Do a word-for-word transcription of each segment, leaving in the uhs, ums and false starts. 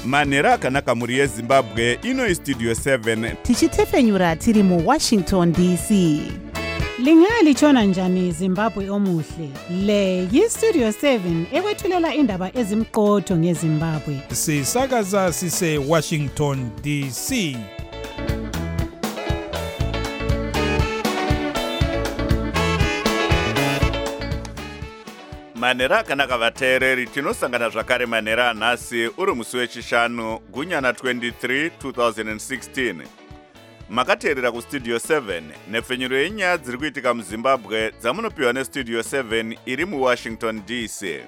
manhero akanaka mhuri yezimbabwe. Ino Studio seven tichitefenyura tiri mu Washington D C. Lingalitshona njani Zimbabwe omuhle? Le yi Studio seven ekwethulela indaba ezimqotho ngeZimbabwe. Sisakaza sise Washington D C. manhero akanaka vateereri, tinosangana zvakare manhero anhasi uri musi wechishanu gunyana twenty-three twenty sixteen. Makateerera kustudio seven nepfenyuro yenyaya dziri kuitika muzimbabwe dzamunopiwa nestudio seven iri muwashington D C.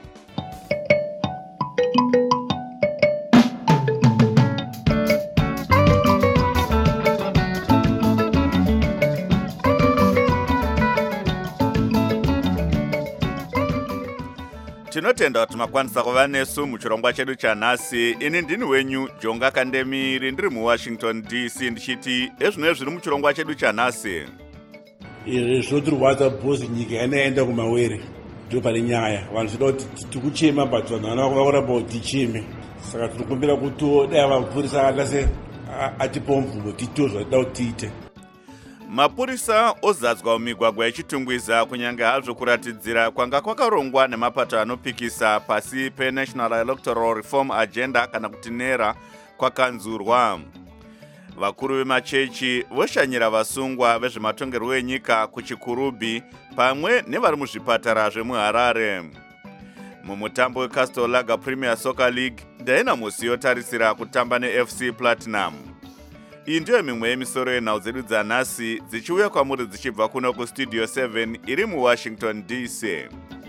Tinotenda kuti makwanisa kuva nesu muchirongwa chedu chanhasi. Ini ndini wenyu Jonga Kandemiri ndiri muWashington D C ndichiti ezvino zviri muchirongwa chedu chanhasi. Izvi zvotirwadza bhosi nyika yanaenda kumawere. Ndo pari nyaya. Vanhu zvinoda kuti tikuchema but vanhu vakuramba kuti ticheme. Saka tinokumbira kuti dai mapurisa akase atipa mvumo tiite zvatinoda kuti tiite. Mapurisa ozadzwa mumigwagwa yechitungwiza kunyange hazvo kuratidzira kwanga kwakarongwa nemapato anopikisa pasi peNational Electoral Reform Agenda kana kuti NERA kwakanzurwa. Vakuru vemachechi voshanyira vasungwa vezvematongerwo enyika kuchikurubhi pamwe nevari muzvipatara zvemuHarare. Mumutambo weCastle Lager Premier Soccer League, Dynamos yotarisira kutamba neF C Platinum. Iyi ndiyo mimwe yemisoro yenhau dzedu dzanhasi dzichiuya kwamuri dzichibva kuno kustudio seven iri muWashington D C.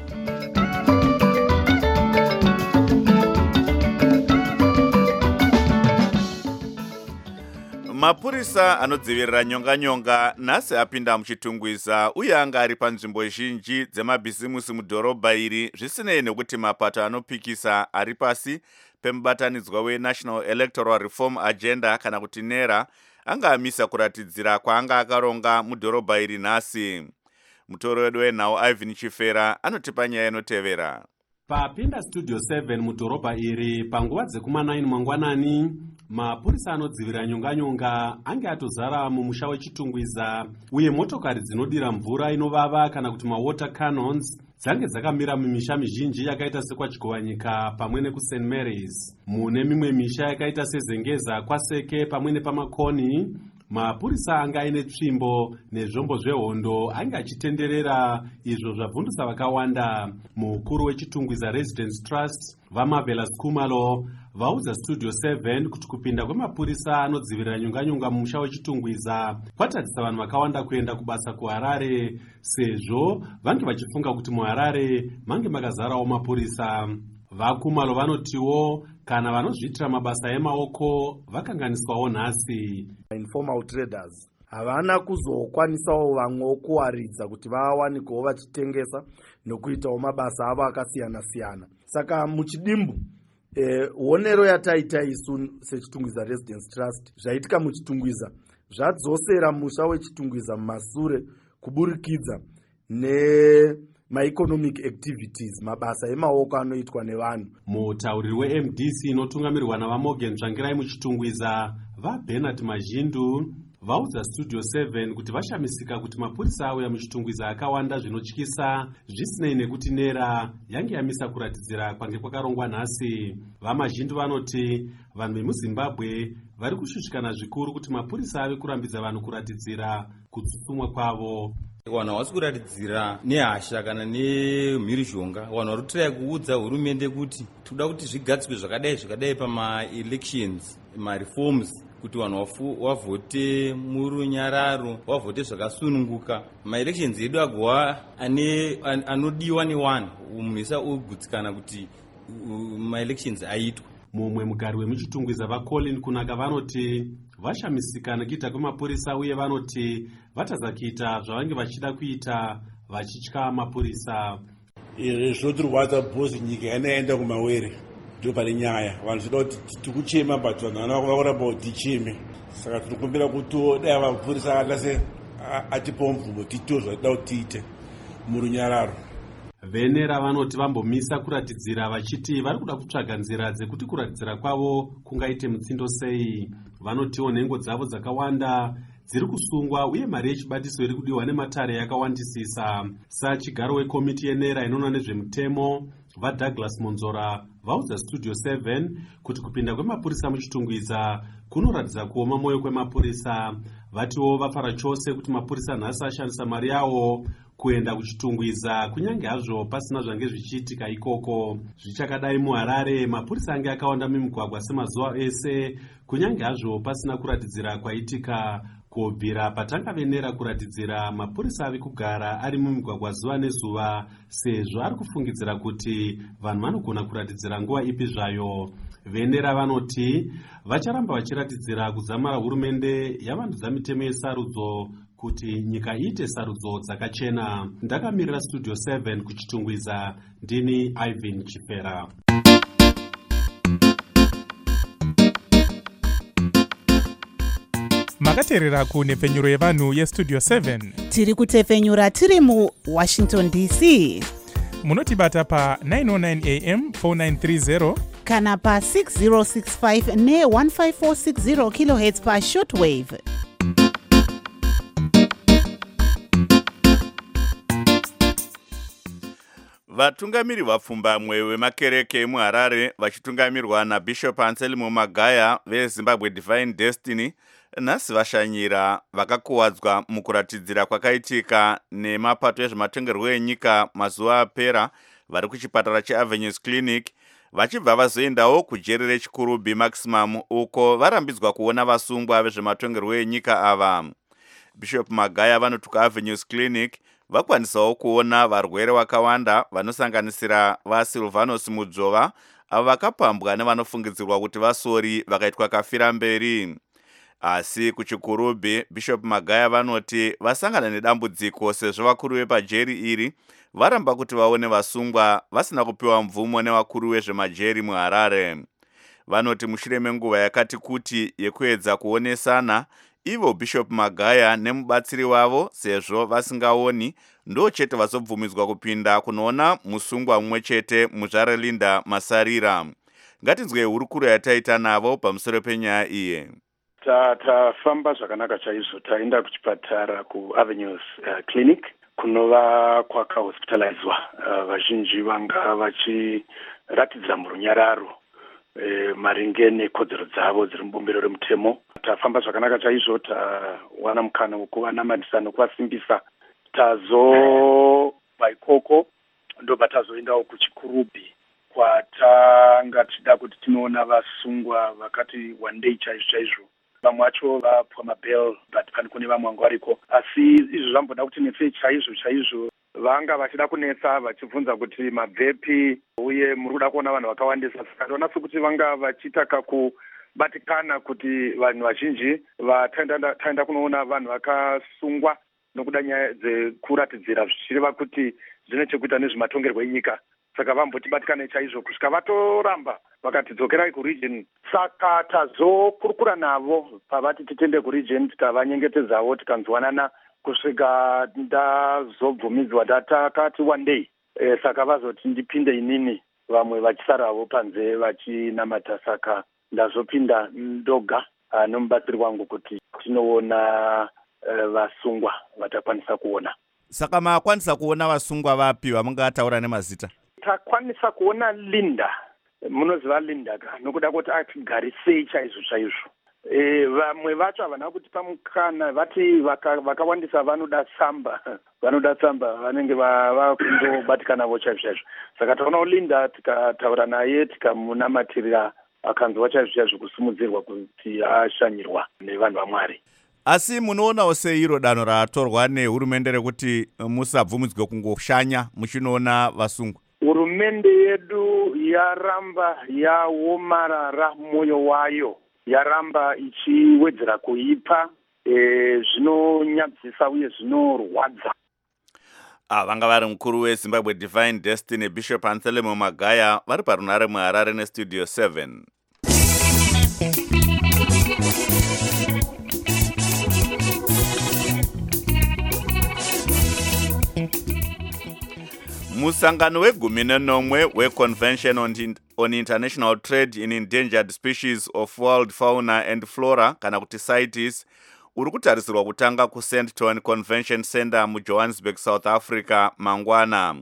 Mapurisa anodzivirira nyonga-nyonga nhasi apinda muchitungwiza uye anga ari panzvimbo zhinji dzemabhizimusi mudhorobha iri, zvisinei nekuti mapato anopikisa ari pasi pemubatanidzwa weNational Electoral Reform Agenda kana kuti NERA anga amisa kuratidzira kwaanga akaronga mudhorobha iri nhasi. Mutoro wedu wenhau Ivan Chifera anotipa nyaya inotevera. Papinda Studio seven mudhorobha iri panguva dzekuma nine mangwanani, mapurisa anodzivira nyonga-nyonga ange atozara mumusha wechitungwiza uye motokari dzinodira mvura inovava kana kuti mawater cannons dzange dzakamira mumisha mizhinji yakaita sekwachigowanyika pamwe nekuSaint Mary's. Mune mimwe misha yakaita sezengeza kwaseke pamwe nepamakoni, mapurisa anga aine tsvimbo nezvombo zvehondo ange achitenderera, izvo zvabvundusa vakawanda. Mukuru wechitungwiza Residence Trust vaMarvelous Khumalo vaudza Studio seven kuti kupinda kwemapurisa anodzivirira nyonga-nyonga mumusha wechitungwiza kwatadzisa vanhu vakawanda kuenda kubasa kuHarare, sezvo vange vachifunga kuti muHarare mange makazarawo mapurisa. VaKhumalo vanotiwo kana vanozviitira mabasa emaoko vakanganiswawo nhasi. Informal traders havana kuzokwanisawo vamwe kuwaridza kuti vawanikewo vachitengesa nokuitawo mabasa avo akasiyana-siyana. Saka muchidimbu Eh, onero yataita isu sechitungwiza Residence Trust zvaitika muchitungwiza zvadzosera musha wechitungwiza mumasure kuburikidza nemaeconomic activities, mabasa emaoko anoitwa nevanhu. Mutauriri weM D C inotungamirwa navaMorgan Tsvangirai muchitungwiza vaBernard Mazhindu vaudza Studio seven kuti vashamisika kuti mapurisa auya muchitungwiza akawanda zvinotyisa, zvisinei nekuti NERA yange yamisa kuratidzira kwange kwakarongwa nhasi. VaMazhindu vanoti vanhu vemuZimbabwe vari kushushikana zvikuru kuti mapurisa ave kurambidza vanhu kuratidzira kutsutsumwa kwavo. Vanhu havasi kuratidzira nehasha kana nemhirizhonga. Vanhu vari kutorai kuudza hurumende kuti toda kuti zvigadzirwe zvakadai zvakadai pama-elections, ma-reforms, kuti vanhu wavhote murunyararo, wavhote zvakasununguka. Ma-elections edu agova anodiwa nevanhu, munhu isa ogutsikana kuti ma-elections aitwa. Mumwe mugari wemuchitungwiza vaColin Kunaka vanoti vashamisika nekuita kwemapurisa uye vanoti vatazakuita zvavange vachida kuita vachitya mapurisa. Izvi zvotirwadza bhosi nyika yanaenda kumawere. Ndo pari nyaya. Vanhu zvinoda kuti tikuchema but vanhu vakuramba kuti ticheme. Saka tinokumbira kuti dai mapurisa akase atipa mvumo tiite zvatinoda kuti tiite murunyararo. venera vanoti vambomisa kuratidzira vachiti vari kuda kutsvaga nzira dzekuti kuratidzira kwavo kungaite mutsindo sei. Vanotiwo nhengo dzavo dzakawanda dziri kusungwa uye mari yechibatiso iri kudiwa nematare yakawandisisa. Sachigaro wekomiti yenera inoona nezvemutemo vaDouglas Monzora vaudza Studio seven kuti kupinda kwemapurisa muchitungwiza kunoratidza kuoma mwoyo kwemapurisa. Vatiwo vafara chose kuti mapurisa nhasi ashandisa mari yawo kuenda kuchitungwiza kunyange hazvo pasina zvange zvichiitika ikoko. Zvichakadai muHarare, mapurisa ange akawanda mumigwagwa semazuva ese kunyange hazvo pasina kuratidzira kwaitika. Kubvira patanga venera kuratidzira, mapurisa ave kugara ari mumigwagwa zuva nezuva sezvo ari kufungidzira kuti vanhu vanogona kuratidzira nguva ipi zvayo. Venera vanoti vacharamba vachiratidzira kuzamara hurumende yavandudza mitemo yesarudzo kuti nyika iite sarudzo dzakachena. Ndakamirira Studio seven kuchitungwiza, ndini Ivan Chifera. makateerera kunhepfenyuro yevanhu yestudio seven. Tiri kutefenyura tiri muWashington D C. Munotibata pa nine oh nine A M four nine three zero kana pa six zero six five ne one five four six zero kilohertz pa shortwave. Vatungamiri vapfumbamwe vemakereke muHarare vachitungamirirwa naBishop Anselmo Magaya veZimbabwe Divine Destiny nhasi vashanyira vakakuwadzwa mukuratidzira kwakaitika nemapato ezvematongerwo enyika mazuva apera vari kuchipatara cheAvenues Clinic, vachibva vazoendawo kujeri reChikurubi Maximum uko varambidzwa kuona vasungwa vezvematongerwo enyika ava. Bishop Magaya vanoti kuAvenues Clinic vakwanisawo kuona varwere vakawanda vanosanganisira vaSilvanus Mudzova avo vakapambwa nevanofungidzirwa kuti vasori vakaitwa kafira mberi. Asi kuChikurubi, Bishop Magaya vanoti vasangana nedambudziko sezvo vakuru vepajeri iri varamba kuti vaone vasungwa vasina kupiwa mvumo nevakuru vezvemajeri muHarare. Vanoti mushure menguva yakati kuti yekuedza kuonesana, ivo Bishop Magaya nemubatsiri wavo sezvo vasingaoni ndo chete vazobvumidzwa kupinda kunoona musungwa mumwe chete muZvarelinda Masarira. Ngatinzwe hurukuro yataita navo pamusoro penyaya iye. Tafamba zvakanaka chaizvo, taenda kuchipatara kuAvenues uh, Clinic kunova kwakahospitalizwa uh, vazhinji vanga vachiratidza murunyararo E, maringe nekodzero dzavo dziri mubumbiro remutemo. Tafamba zvakanaka chaizvo, tawana mukana wekuvanamatisa nekuvasimbisa. Tazobva ikoko ndobva tazoendawo kuChikurubi kwatanga tichida kuti tinoona vasungwa vakati wandei chaizvo chaizvo. Vamwe vacho vapwa mabel but pane kune vamwe vanga variko, asi izvo zvamboda kuti netse chaizvo chaizvo. Vanga vachida kunetsa vachibvunza kuti mabvepi uye muri kuda kuona vanhu vakawandisa. Saka ndaona sekuti vanga vachitaka kubatikana kuti vanhu vazhinji vataenda kunoona vanhu vakasungwa nokuda nyaya dzekuratidzira zvichireva kuti zvine chekuita nezvematongerwo enyika. Saka vambotibatikane chaizvo kusvika vatoramba vakatidzokerai kuregion. Saka tazokurukura navo pavati titende kuregion, tikavanyengetedzawo tikanzwanana kusvika ndazobvumidzwa tatakati one day. E, saka vazoti ndipinde inini, vamwe vachisarawo panze vachinamata. Saka ndazopinda ndoga uh, nomubatsiri wangu kuti tinoona uh, vasungwa vatakwanisa kuona. Saka makwanisa kuona vasungwa vapi vamungataura nemazita? Takwanisa kuona Linda, munoziva Linda ka, nokuda kuti atigarisei chaizvo chaizvo. E, vamwe vacho havana kuti pamukana vati vakawandisa vaka vanoda tsamba vanoda tsamba vanenge vakundobatikana vo chaizvo chaizvo. Saka taona Linda tikataura naye tikamunamatirira akanzwa chaizvo chaizvo kusimudzirwa kuti ashanyirwa nevanhu vaMwari. Asi munoonawo sei iro danho ratorwa nehurumende rekuti musabvumidzwe kungoshanya muchinoona vasungwa? Hurumende yedu yaramba yaomarara mwoyo wayo, yaramba ichiwedzera kuipa e, zvinonyadzisa uye zvinorwadza. Ah, vanga vari mukuru weZimbabwe Divine Destiny Bishop Anselmo Magaya vari parunare muHarare neStudio seven. Musangano wegumi nenomwe we-Convention on, in on International Trade in Endangered Species of World Fauna and Flora kana kuti CITES uri kutarisirwa kutanga kuSandton Convention Center muJohannesburg, South Africa mangwana.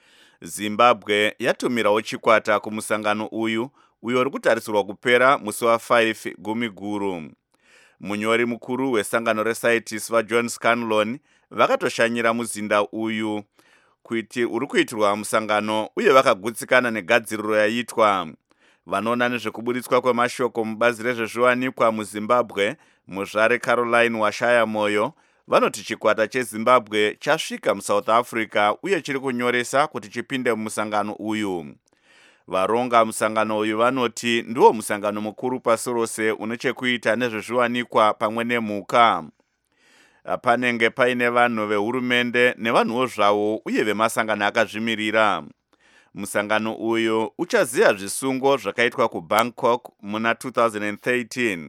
Zimbabwe yatumirawo chikwata kumusangano uyu uyo uri kutarisirwa kupera musi wa five gumi guru. Munyori mukuru wesangano reCITES vaJohn Scanlon vakatoshanyira muzinda uyu kuti uri kuitirwa musangano uye vakagutsikana negadziriro yaitwa. Vanoona nezvekuburitswa kwemashoko mubazi rezvezviwanikwa muZimbabwe muzvare Caroline Washaya Moyo vanoti chikwata cheZimbabwe chasvika muSouth Africa uye chiri kunyoresa kuti chipinde mumusangano uyu. Varonga musangano uyu vanoti ndiwo musangano mukuru pasi rose une chekuita nezvezviwanikwa pamwe nemhuka. Panenge paine vanhu vehurumende nevanhuwo zvavo uye vemasangano akazvimirira. Musangano uyu uchaziya zvisungo zvakaitwa kuBangkok muna two thousand thirteen.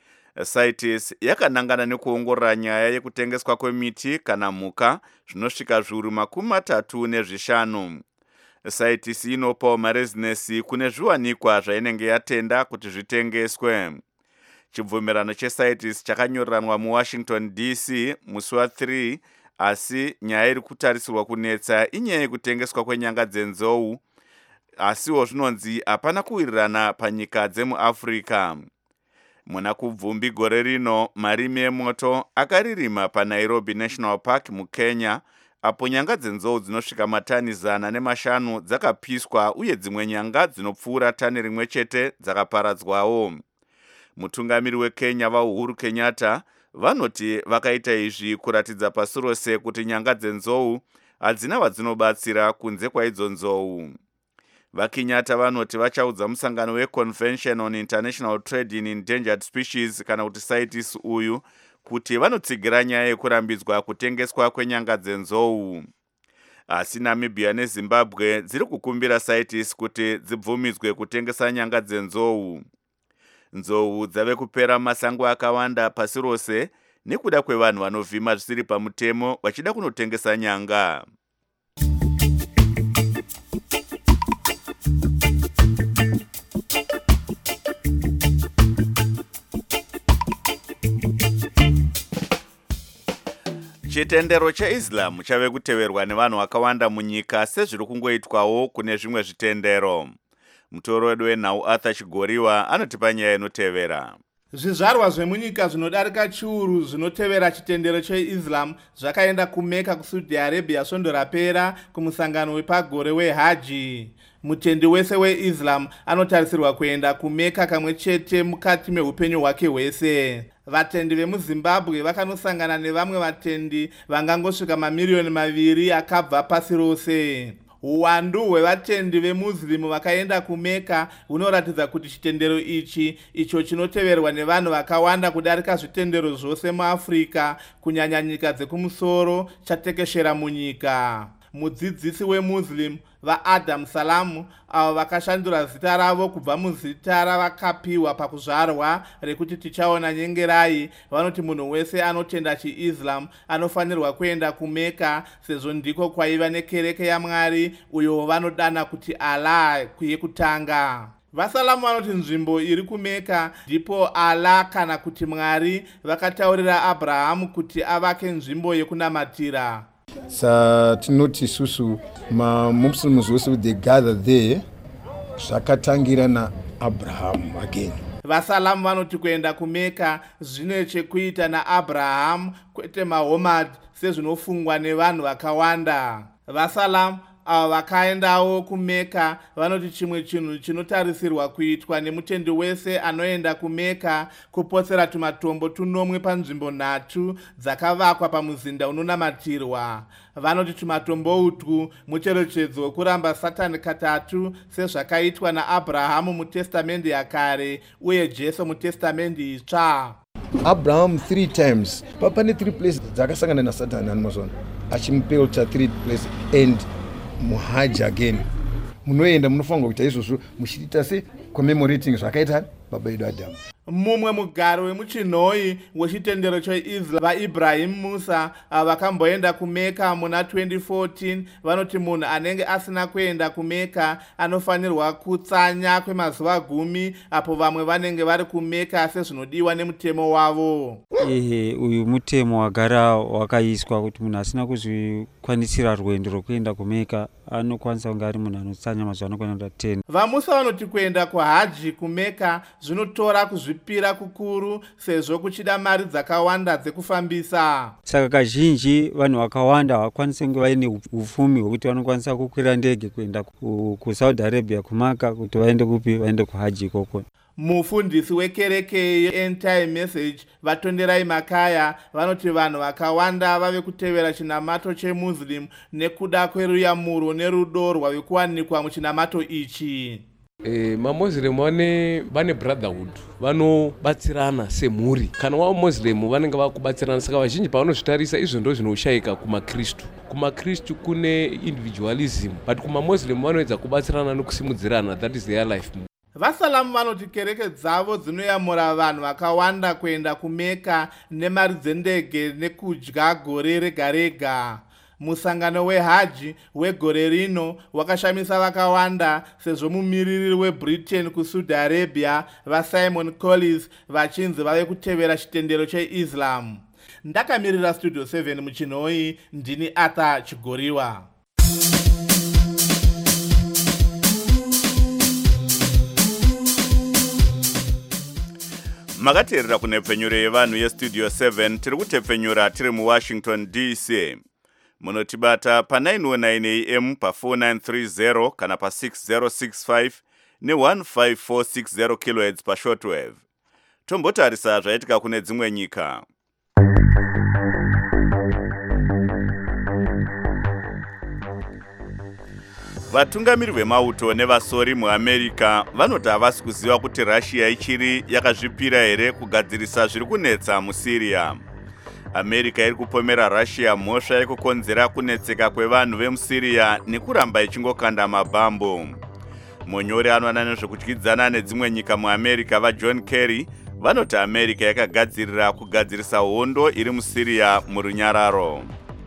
CITES yakanangana nekuongorora nyaya yekutengeswa kwemiti kana mhuka zvinosvika zviuru makumi matatu nezvishanu. CITES inopawo marezinesi kune zviwanikwa zvainenge yatenda kuti zvitengeswe. Chibvumirano cheCITES chakanyoreranwa muWashington D C musi wa three, asi nyaya iri kutarisirwa kunetsa inyaya yekutengeswa kwenyanga dzenzou, asiwo zvinonzi hapana kuwirirana panyika dzemuAfrica. Muna kubvumbi gore rino marimi emoto akaririma paNairobi National Park muKenya, apo nyanga dzenzou dzinosvika matani zana nemashanu dzakapiswa uye dzimwe nyanga dzinopfuura tani rimwe chete dzakaparadzwawo. Mutungamiri weKenya vaUhuru Kenyatta vanoti vakaita izvi kuratidza pasi rose kuti nyanga dzenzou hadzina vadzinobatsira kunze kwaidzo nzou. VaKenyatta vanoti vachaudza musangano weConvention on International Trade in Endangered Species kana kuti CITES uyu kuti vanotsigira nyaya yekurambidzwa kutengeswa kwenyanga dzenzou. Asi Namibia neZimbabwe dziri kukumbira CITES kuti dzibvumidzwe kutengesa nyanga dzenzou. Nzou dzave kupera masango akawanda pasi rose nekuda kwevanhu vanovhima zvisiri pamutemo vachida kunotengesa nyanga. Chitendero cheIslam chave kuteverwa nevanhu vakawanda munyika sezviri kungoitwawo kune zvimwe zvitendero. Mutoro wedu wenhau Arthur Chigoriwa anotipa nyaya inotevera. Zvizvarwa zvemunyika zvinodarika chiuru zvinotevera chitendero cheIslam zvakaenda kuMecca kuSaudi Arabia svondo rapera kumusangano wepagore weHaji. Mutendi wese weIslam anotarisirwa kuenda kuMecca kamwe chete mukati meupenyu hwake hwese. Vatendi vemuZimbabwe vakanosangana nevamwe vatendi vangangosvika mamiliyoni maviri akabva pasi rose. Uwandu hwevatendi veMuslim vakaenda kuMecca hunoratidza kuti chitendero ichi icho chinoteverwa nevanhu vakawanda kudarika zvitendero zvose muAfrica, kunyanya nyika dzekumusoro, chatekeshera munyika. Mudzidzisi weMuslim vaAdam Salam avo vakashandura zita ravo kubva muzita ravakapiwa pakuzvarwa rekuti tichaona nyengerai, vanoti munhu wese anotenda chiIslam anofanirwa kuenda kuMecca sezvo ndiko kwaiva nekereke yaMwari uyo vanodana kuti Allah kuyekutanga. Vasalamu vanoti nzvimbo iri kuMecca ndipo Allah kana kuti Mwari vakataurira Abrahamu kuti avake nzvimbo yekunamatira. Satinoti isusu maMuslims wose they gather there zvakatangira naAbraham again. Vasalamu vanoti kuenda kuMecca zvine chekuita naAbraham kwete Muhammad sezvinofungwa nevanhu vakawanda. Vasalamu avo vakaendawo kuMecca vanoti chimwe chinhu chinotarisirwa kuitwa nemutendi wese anoenda kuMecca kupotsera tumatombo tunomwe panzvimbo nhatu dzakavakwa pamuzinda unonamatirwa. Vanoti tumatombo utwu mucherechedzo wekuramba Satani katatu sezvakaitwa naAbhrahamu mutestamendi yakare uye Jesu mutestamendi itsva. Abraham three times papane three places dzakasangana naSatani anomazona achimupelta three places and muhaji again. Munoenda munofanirwa kuita izvozvo muchiita se commemorating zvakaita baba edu Adamu. mumwe mugaro wemuchinhoi wechitendero cheislam vaIbrahim Musa vakamboenda kumeka muna twenty fourteen vanoti munhu anenge asina kuenda kumeka anofanirwa kutsanya kwemazuva gumi apo vamwe vanenge vari kumeka sezvinodiwa nemutemo wavo. Ehe, uyu mutemo wagara wakaiswa kuti munhu asina kuzvikwanisira rwendo rwekuenda kumeka anokwanisa kunge ari munhu anotsanya mazuva anokwanira ten. VaMusa vanoti kuenda kuhaji kumeka zvinotora kuzvipira kukuru sezvo kuchida mari dzakawanda dzekufambisa. Saka kazhinji vanhu vakawanda havakwanisi kunge vaine upfumi hwekuti vanokwanisa kukwira ndege kuenda kuSaudi Arabia kumaka kuti vaende kupi vaende kuhaji ikoko. Mufundisi wekereke yeEnd Time Message Vatonderai Makaya vanoti vanhu vakawanda vave kutevera chinamato cheMuslim nekuda kweruyamuro nerudo rwave kuwanikwa muchinamato ichi. E, maMuslim vane vane brotherhood, vanobatsirana semhuri. Kana wa Muslim vanenge vakubatsirana, saka vazhinji pavanozvitarisa izvo ndizvo zvinoshayika kumaKristu. KumaKristu kune individualism, but kumaMuslim vanoedza kubatsirana nokusimudzirana, that is their life. VaSalamu vanoti kereke dzavo dzinoyamura vanhu vakawanda kuenda kumeka nemari dzendege nekudya gore rega rega. Musangano wehaji wegore rino wakashamisa vakawanda sezvo mumiriri weBritain kuSaudi Arabia vaSimon Collins vachinzi vave kutevera chitendero cheIslam. Ndakamirira Studio seven muchinhoi, ndini Arthur Chigoriwa. Makateerera kunepfenyuro yevanhu yestudio seven tiri kutepfenyura tiri muWashington D C. Munotibata pa nine oh nine A M pa four nine three zero kana pa six zero six five ne one five four six zero kilohertz pa shortwave. Tombotarisa zvaitika kune dzimwe nyika. Vatungamiri vemauto nevasori muAmerica vanoti havasi kuziva kuti Russia ichiri yakazvipira here kugadzirisa zviri kunetsa muSyria. America iri kupomera Russia mhosva yekukonzera kunetseka kwevanhu vemuSyria nekuramba ichingokanda mabhambo. Monyori anoona nezvekudyidzana nedzimwe nyika muAmerica vaJohn Kerry vanoti America yakagadzirira kugadzirisa hondo iri muSyria murunyararo.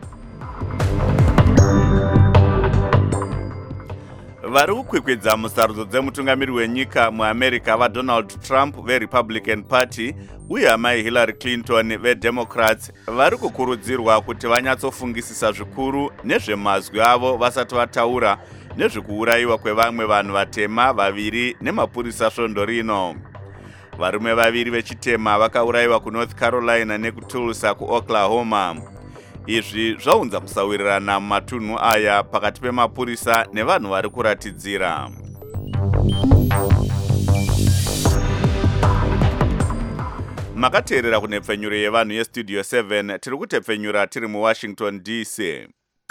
Vari kukwikwidza musarudzo dzemutungamiri wenyika muAmerica vaDonald Trump veRepublican Party uye amai Hillary Clinton veDemocrats vari kukurudzirwa kuti vanyatsofungisisa zvikuru nezvemazwi avo vasati vataura nezvekuurayiwa kwevamwe vanhu vatema vaviri nemapurisa svondo rino. Varume vaviri vechitema vakaurayiwa kuNorth Carolina nekutulsa kuOklahoma. Izvi zvaunza kusawirirana mumatunhu aya pakati pemapurisa nevanhu vari kuratidzira. Makateerera kunepfenyuro yevanhu yestudio seven tiri kutepfenyura tiri muWashington D C.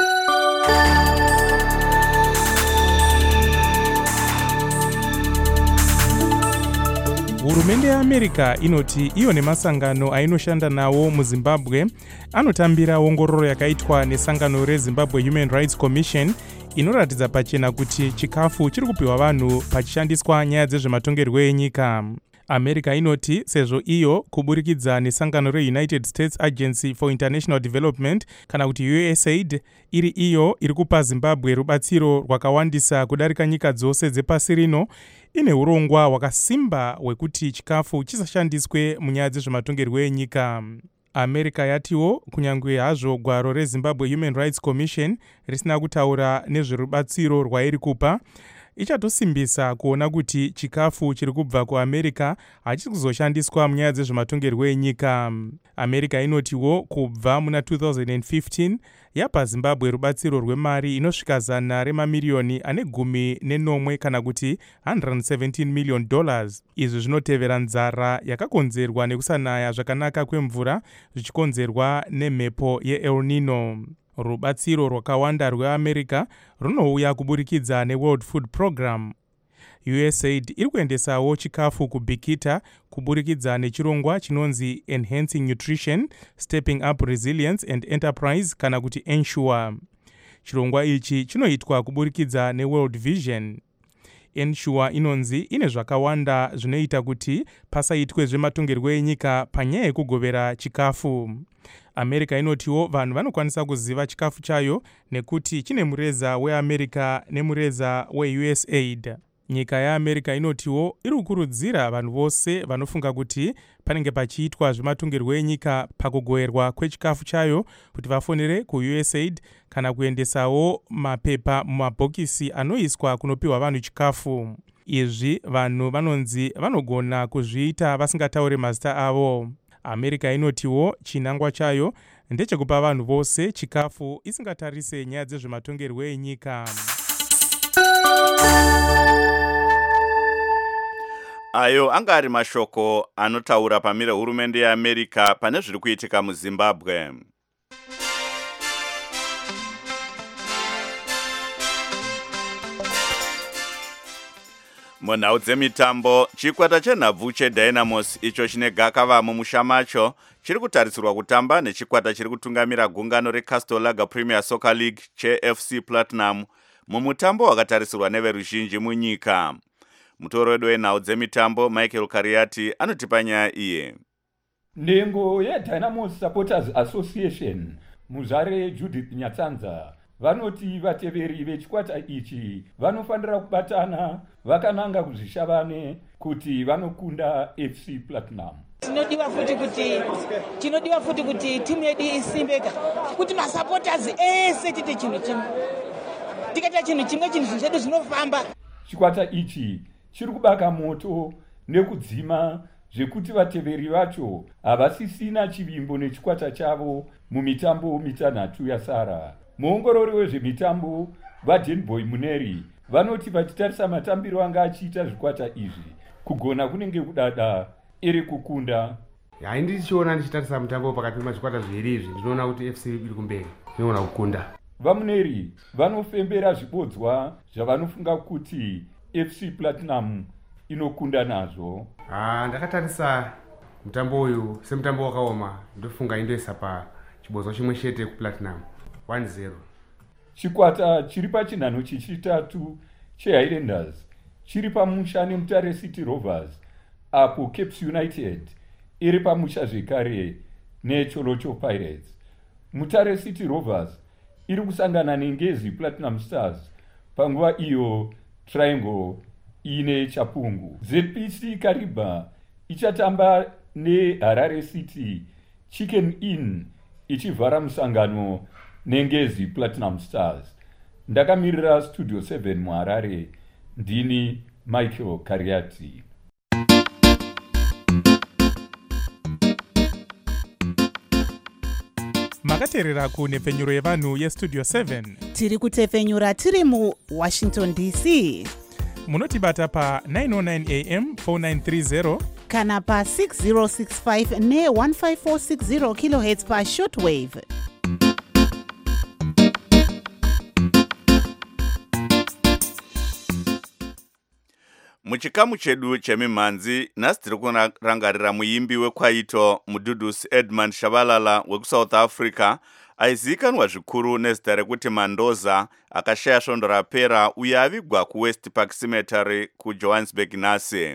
Hurumende yeAmerica inoti iyo nemasangano ainoshanda nawo muZimbabwe anotambira ongororo yakaitwa nesangano reZimbabwe Human Rights Commission inoratidza pachena kuti chikafu chiri kupiwa vanhu pachishandiswa nyaya dzezvematongerwo enyika. America inoti sezvo iyo kuburikidza nesangano reUnited States Agency for International Development kana kuti U S A I D iri iyo iri kupa Zimbabwe rubatsiro rwakawandisa kudarika nyika dzose dzepasi rino, ine urongwa hwakasimba hwekuti chikafu chisashandiswe munyaya dzezvematongerwo enyika. America yatiwo kunyange hazvo gwaro reZimbabwe Human Rights Commission risina kutaura nezverubatsiro rwairi kupa, ichatosimbisa kuona kuti chikafu chiri kubva kuAmerica hachisi kuzoshandiswa munyaya dzezvematongerwo enyika. America inotiwo kubva muna two thousand fifteen yapa Zimbabwe rubatsiro rwemari inosvika zana remamiliyoni ane gumi nenomwe kana kuti one hundred seventeen million dollars. Izvi zvinotevera nzara yakakonzerwa nekusanaya zvakanaka kwemvura zvichikonzerwa nemhepo yeEl Nino. Rubatsiro rwakawanda rweAmerica runouya kuburikidza neWorld Food Program. U S A I D iri kuendesawo chikafu kubhikita kuburikidza nechirongwa chinonzi Enhancing Nutrition, Stepping Up Resilience and Enterprise kana kuti Ensure. Chirongwa ichi chinoitwa kuburikidza neWorld Vision. ensure inonzi ine zvakawanda zvinoita kuti pasaitwe zvematongerwo enyika panyaya yekugovera chikafu. America inotiwo vanhu vanokwanisa kuziva chikafu chayo nekuti chine mureza weAmerica nemureza weU S A I D. Nyika yaAmerica inotiwo iri kukurudzira vanhu vose vanofunga kuti panenge pachiitwa zvematongerwo enyika pakugoverwa kwechikafu chayo kuti vafonere kuU S A I D kana kuendesawo mapepa mumabhokisi anoiswa kunopiwa vanhu chikafu. Izvi vanhu vanonzi vanogona kuzviita vasingataure mazita avo. America inotiwo chinangwa chayo ndechekupa vanhu vose chikafu isingatarise nyaya dzezvematongerwo enyika. Ayo anga ari mashoko anotaura pamire hurumende yeAmerica pane zviri kuitika muZimbabwe. Munhau dzemitambo, chikwata chenhabvu cheDynamos icho chine gakava mumusha macho chiri kutarisirwa kutamba nechikwata chiri kutungamira gungano reCastle Lager Premier Soccer League cheF C Platinum mumutambo wakatarisirwa neveruzhinji munyika. Mutoro wedu wenhau dzemitambo Michael Kariati anotipa nyaya iye. Nhengo yeDynamos Supporters Association muzare Judith Nyatsanza vanoti vateveri vechikwata ichi vanofanira kubatana vakananga kuzvishavane kuti vanokunda F C Platinum. Tinodiwa futi kuti tinodiwa futi kuti timu yedu isimbeka kuti masupporters ese tite chinhu chimwe. Tikaita chinhu chimwe chinhu chedu zvinofamba. Chikwata ichi chiri kubaka moto nekudzima zvekuti vateveri vacho havasisina chivimbo nechikwata chavo mumitambo mitanhatu yasara. Muongorori wezvemitambo vaDenboy Muneri vanoti vachitarisa matambiro anga achiita zvikwata izvi kugona kunenge kudada iri kukunda. Haindi ndichiona ndichitarisa mutambo pakati pezvikwata zviviri izvi ndinoona kuti F C iri kumberi inoona kukunda. VaMuneri vanofembera zvibodzwa zvavanofunga kuti F C Platinum inokunda nazvo. Ah, ndakatarisa mutambo uyu semutambo wakaoma ndofunga indoisa pa chibodzwa chimwe chete kuPlatinum one zero. Chikwata chiri pachinhanho chechitatu cheHighlanders chiri pamusha neMutare City Rovers apo Cape United iri pamusha zvekare neCholocho Pirates. Mutare City Rovers iri kusangana neNgezi Platinum Stars panguva iyo Triangle ine chapungu. Z P C Kariba ichatamba neHarare City Chicken Inn ichivhara musangano neNgezi Platinum Stars. Ndakamirira Studio seven muHarare, ndini Michael Kariati. Makateerera kunhepfenyuro yevanhu yeStudio seven. Tiri kutepfenyura tiri muWashington D C. Munotibata pa nine oh nine A M four nine three zero kana pa six zero six five ne one five four six zero kilohertz pa shortwave. Muchikamu chedu chemimhanzi nhasi tiri kurangarira muimbi wekwaito Mudhudhusi Edmund Shabalala wekuSouth Africa aizivikanwa zvikuru nezita rekuti Mandoza akashaya svondo rapera uye avigwa kuWest Park Cemetery kuJohannesburg nhasi.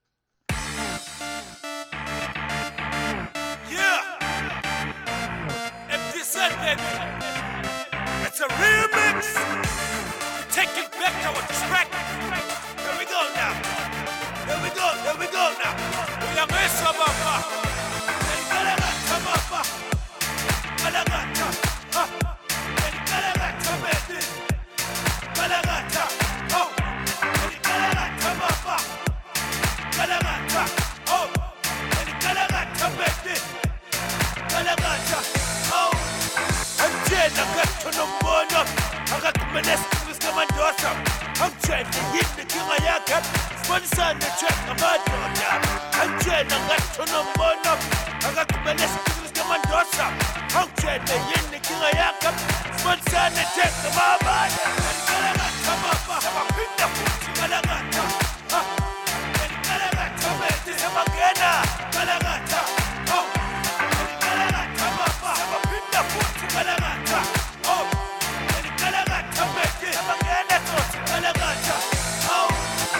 It's a remix. Take it back to our track. Here we go now. Here we go. Here we go now. We are Mesa Baba. Kalagata Baba. Kalagata. Ha. Kalagata baby. Kalagata. Oh. Kalagata Baba. Kalagata. Oh. Kalagata baby. Kalagata. Oh. Angela got to no more. I got the minister with my daughter. I'm trying to hit the king of Yakat. One son to check my daughter. I'm trying to get to no more. I got the minister with my daughter. I'm trying to hit the king of Yakat. One son to check my body. Come up, I'm a pin the foot. Kalagata. Kalagata. This is my gana. Kalagata. Oh. Kalagata. I'm a pin the foot. Kalagata. Oh. Kalagata. I'm a gana. Kalagata. Oh.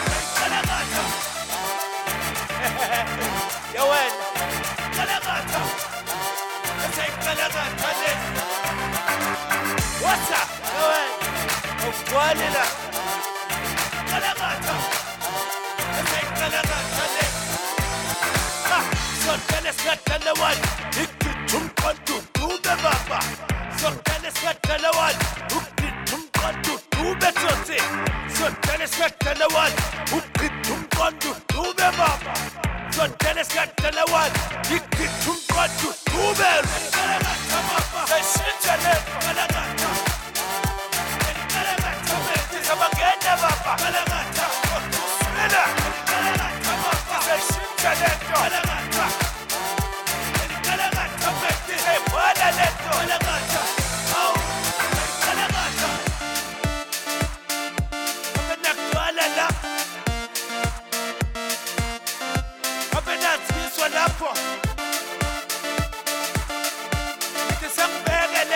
Walela. Kalagata. Say kalagata le. Ha. So tell us what tell the one. Ikitum kantu tube baba. So tell us what tell the one. Ikitum kantu tube tote. So tell us what tell the one. Ikitum kantu tube baba. So tell us what tell the one. Ikitum kantu tube. Kalagata baba. Say shit le. Kalagata. Kalagata me. Sabagenda baba. Kalagata. Mela. Kalagata baba. Say shit le. Kalagata. Kalagata me. Say wala le. Kalagata. Oh. Kalagata. Kapena kwala la. Kapena tsiswa lapho. Ikisambegele.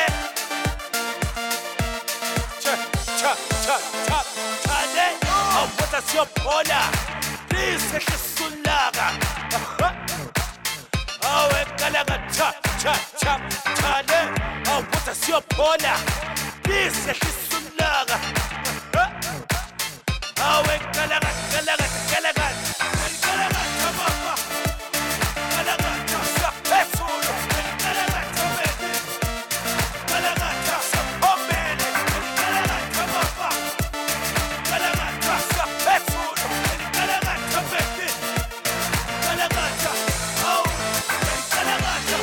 Cha cha cha cha. Tade. Oh, what is your pola? Please take the sulaga. Oh, Kalagata. Cha cha Tade. Oh, what is your pola? Please take the sulaga. Oh, Kalagata. Kalagata. Kalagata. Kalagata baba. Kalagata. Sapetsulo. Kalagata bebe. Kalagata. Sapomele. Kalagata baba. Kalagata. Sapetsulo. Kalagata bebe. Kalagata. Oh. Kalagata.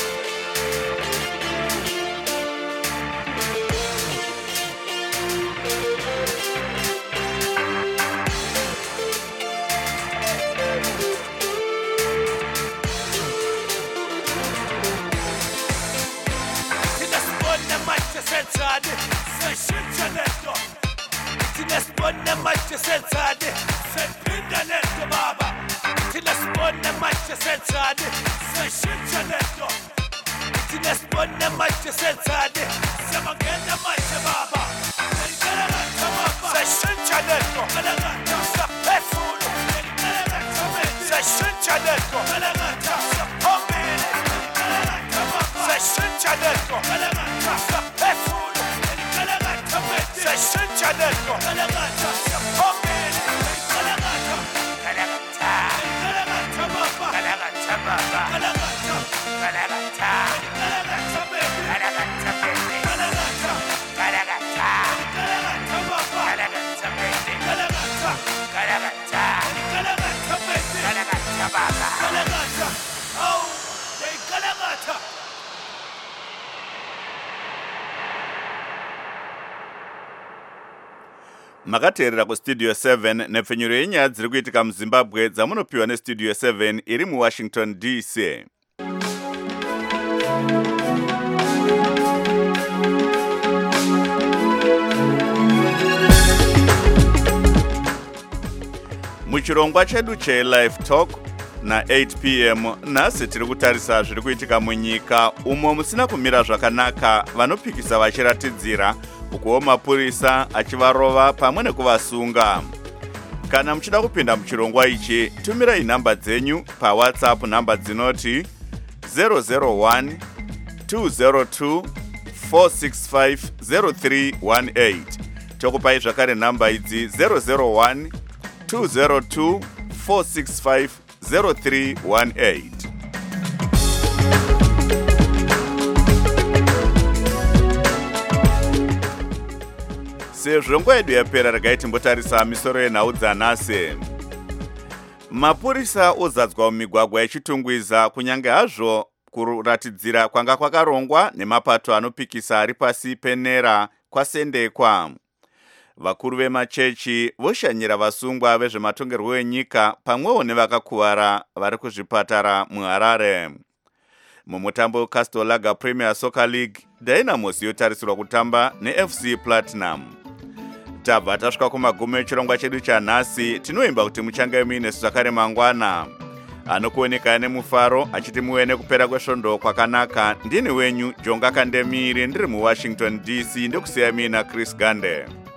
Tinasibona manje senzani seshintsha lento Tinasibona manje senzani sephinda lento baba Tinasibona manje senzani seshintsha lento Tinasibona manje senzani sabangena manje baba Kalagata baba seshintsha lento Kalagata saphefula Kalagata bebe seshintsha lento Kalagata saphomele Kalagata baba seshintsha lento Kalagata saphefula Kalagata bebe seshintsha lento Kalagata saphomele Kalagata Kalagata Kalagata baba Kalagata baba Kalagata Kalagata Kalagata bebe Kalagata bebe Kalagata Kalagata Kalagata baba Kalagata bebe Kalagata Kalagata Kalagata bebe Kalagata baba Kalagata Oh, they Kalagata makateerera kustudio seven nepfenyuro yenyaya dziri kuitika muzimbabwe dzamunopiwa nestudio seven iri muwashington D C. muchirongwa chedu chelive talk na eight p m nhasi tiri kutarisa zviri kuitika munyika umo musina kumira zvakanaka vanopikisa vachiratidzira ukuwo mapurisa achivarova pamwe nekuvasunga. Kana muchida kupinda muchirongwa ichi tumirai nhamba dzenyu pawhatsapp nhamba dzinoti zero zero one two zero two four six five zero three one eight. Tokupai zvakare nhamba idzi zero zero one two zero two four six five zero three one eight. sezvo nguva yedu yapera regai timbotarisa misoro yenhau dzanhasi. Mapurisa ozadzwa mumigwagwa yechitungwiza kunyange hazvo kuratidzira kwanga kwakarongwa nemapato anopikisa ari pasi penera kwasendekwa. Vakuru vemachechi voshanyira vasungwa vezvematongerwo enyika pamwewo nevakakuvara vari kuzvipatara muHarare. Mumutambo Castor Lager Premier Soccer League, Dynamos yotarisirwa kutamba neF C Platinum. Tabva tasvika kumagumo echirongwa chedu chanhasi, tinoimba kuti muchange muine zvakare mangwana. Anokuoneka nemufaro achiti muwe nekupera kwesvondo kwakanaka. Ndini wenyu Jonga Kandemiri ndiri muWashington D C, ndokusiya mina Chris Gande.